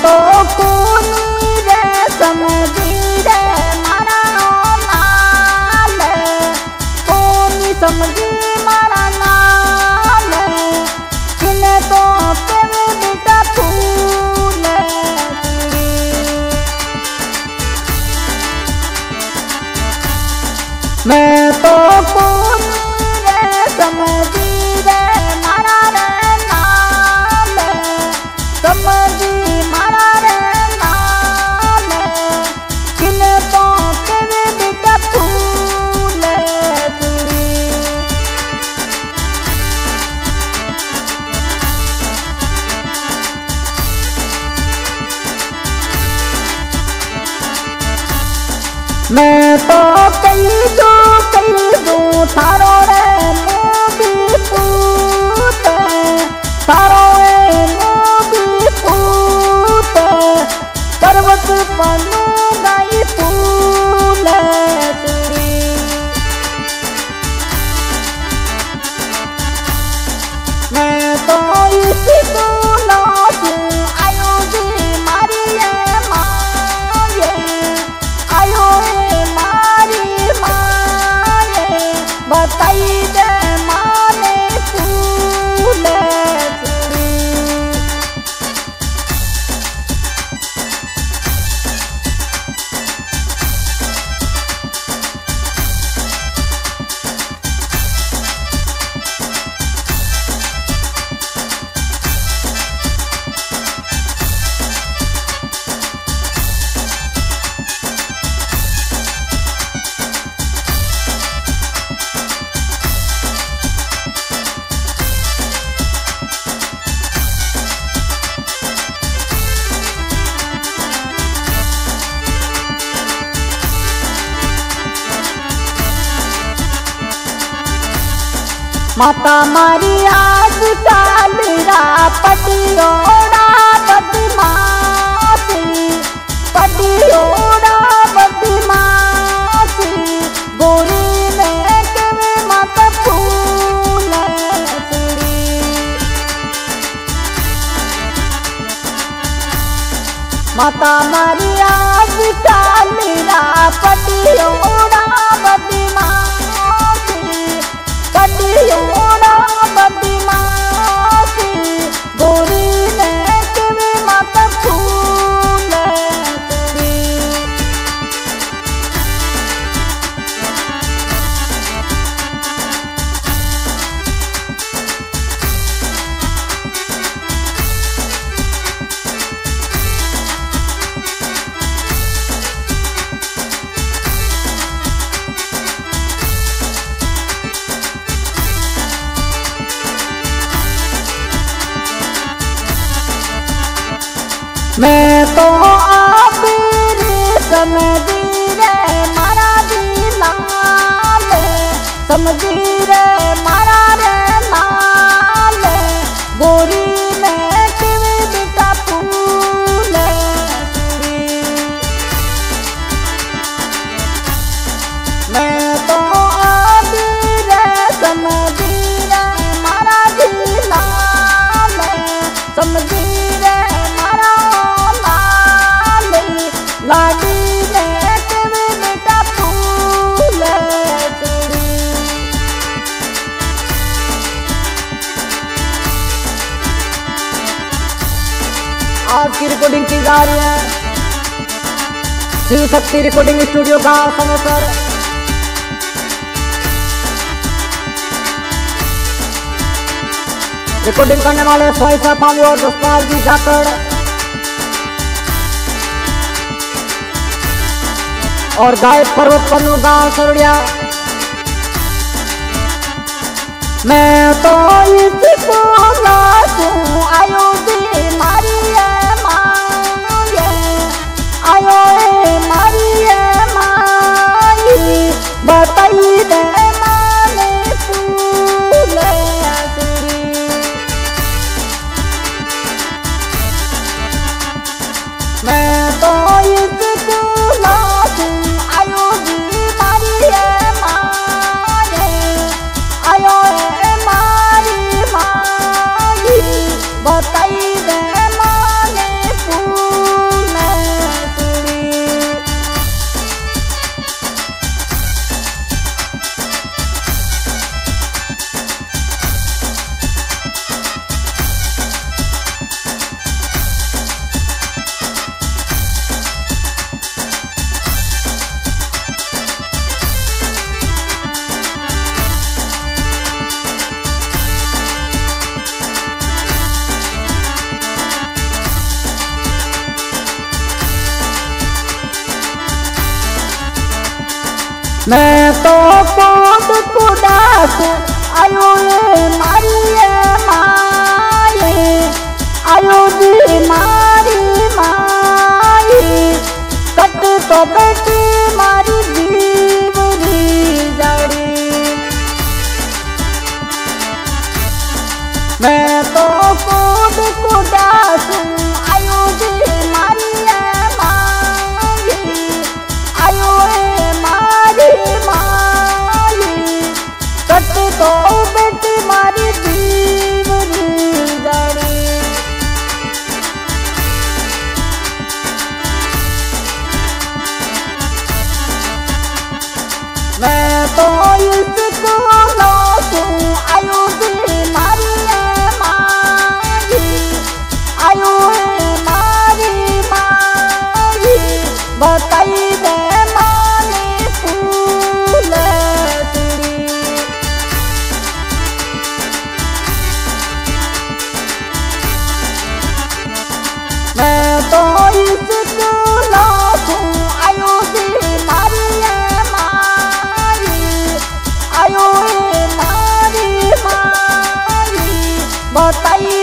तो कोनी रे समझी रे मारा नाल, कोनी समझी मारा नाल, किने तो तेरे बेटा फूल मैं तो कोनी रे समझी रे मारा रे नाल, समझी मारा रे नाल, किने तो तेरे बेटा फूल मैं तो कई दो थारो रे मोदी पूत, थारो रे मोदी पूत, पर्वत पनु गाई फूल मैं तो इसी को नाचूं आयो जी मारी है माये, आयो है मारी माये, बताई दे माने फूल माता मारी आज कालरा पटियोड़ा बदमाशी, पटियोड़ा बदमाशी, गोरी में के माता फूल माता मारी आज कालरा पटियोड़ा बदमाशी, पटियोड़ा बदमाशी, गोरी ने के माता फूल मैं तो आबिर समझी रे मारा दिलाल, समझी रे मारा रे लाल, गोरी में के बेटा फूल मैं तो आबिर समझी रे मारा दिलाल, समझी रे लाडी ने तेरे बेटा फूल आज की रिकॉर्डिंग की जा रही है शिव शक्ति रिकॉर्डिंग स्टूडियो का समयसर। रिकॉर्डिंग करने वाले सोहिसा पामी और जसपाल जी जाखड़ और गायक पर्वत पन्नू गांव सरुड़िया। मैं तो इसको नाचूं आयो जी मारी है माये, आयो है मारी है माई, बताई दे माने फूल मैं तो इसको नाचूं आयो जी मारी है माये, आयो है मारी माई, बताई दे मैं तो कूद कुदासू आयो ये मारिए माए आयो जी मारी माई कट तो बेटी मारी जीवरी जड़ी मैं तो कूद कुदासू आयो जी मारिए माई आयो ये मारी माई कट तो बेटी मारी जीवरी जड़ी मैं तो इसको नाचूं आयो जी मारिए मारी आयो है मारी मारी बताई दे मानी फूल तेरी मैं तो इसको नाचूं आयो जी मारिए आयो मारी मारी बताई